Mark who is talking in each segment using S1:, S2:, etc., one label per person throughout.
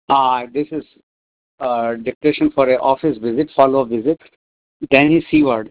S1: This is dictation for a office visit, follow-up visit. Danny Seward,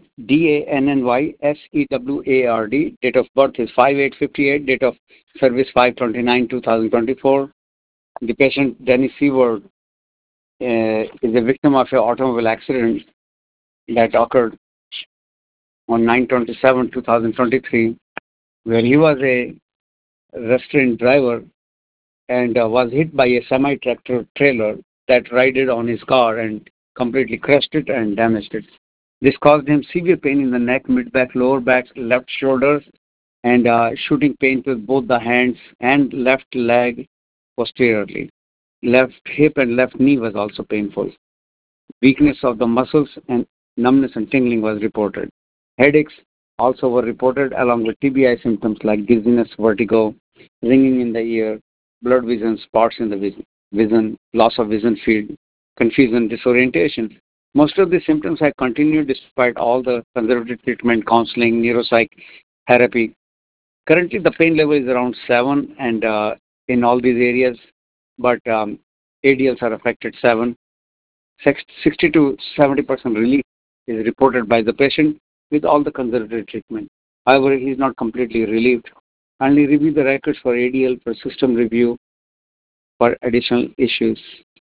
S1: Dannyseward. Date of birth is 5/8/58. Date of service 5/29/2024. The patient, Danny Seward, is a victim of an automobile accident that occurred on 9/27/2023, where he was a restrained driver and was hit by a semi-tractor trailer that righted on his car and completely crushed it and damaged it. This caused him severe pain in the neck, mid-back, lower back, left shoulder, and shooting pains with both the hands and left leg posteriorly. Left hip and left knee was also painful. Weakness of the muscles and numbness and tingling was reported. Headaches also were reported along with TBI symptoms like dizziness, vertigo, ringing in the ear, blurred vision, spots in the vision, loss of vision field, confusion, disorientation. Most of these symptoms have continued despite all the conservative treatment, counseling, neuropsych therapy. Currently, the pain level is around 7 and in all these areas, but ADLs are affected 7. 60 to 70% relief is reported by the patient with all the conservative treatment. However, he is not completely relieved. Only review the records for ADL for system review for additional issues,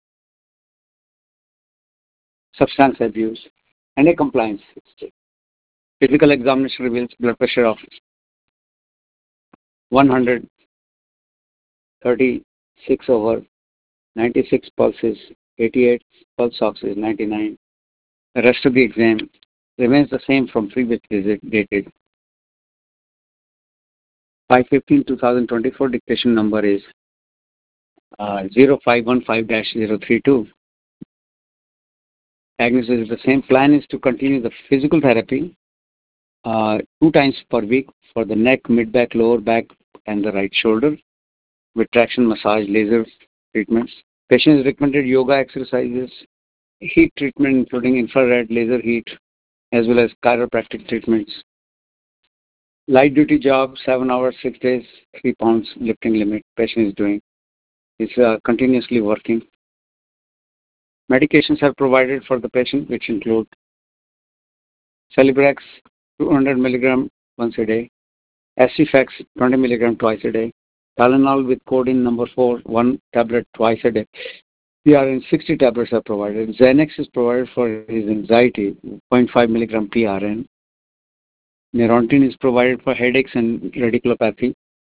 S1: substance abuse, and a compliance history. Physical examination reveals blood pressure of 136 over 96 pulses, 88 pulse ox is 99. The rest of the exam remains the same from previous visit dated 5/15/2024. Dictation number is 0515-032. Diagnosis is the same. Plan is to continue the physical therapy 2 times per week for the neck, mid-back, lower back, and the right shoulder with traction, massage, laser treatments. Patient is recommended yoga exercises, heat treatment including infrared laser heat, as well as chiropractic treatments. Light duty job, 7 hours, 6 days, 3 pounds lifting limit. Patient is doing. Is continuously working. Medications are provided for the patient, which include Celebrex 200 milligram once a day, Acifex 20 milligram twice a day, Tylenol with codeine number 4, 1 tablet twice a day. PRN 60 tablets are provided. Xanax is provided for his anxiety, 0.5 milligram PRN. Neurontin is provided for headaches and radiculopathy,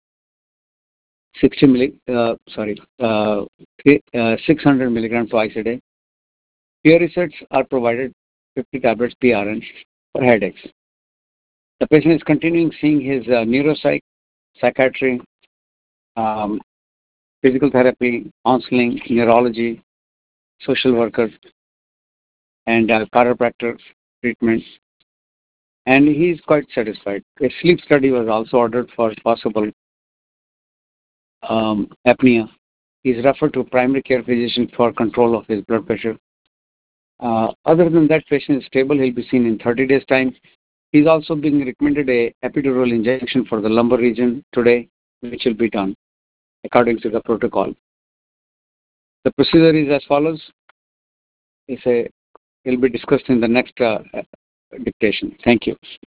S1: 600 milligram twice a day. Puricettes are provided 50 tablets PRN for headaches. The patient is continuing seeing his neuropsych, psychiatry, um, physical therapy, counseling, neurology, social worker, and chiropractor treatments. And he is quite satisfied. A sleep study was also ordered for possible apnea. He is referred to a primary care physician for control of his blood pressure. Other than that, patient is stable. He'll be seen in 30 days' time. He's also being recommended a epidural injection for the lumbar region today, which will be done according to the protocol. The procedure is as follows. It will be discussed in the next dictation. Thank you.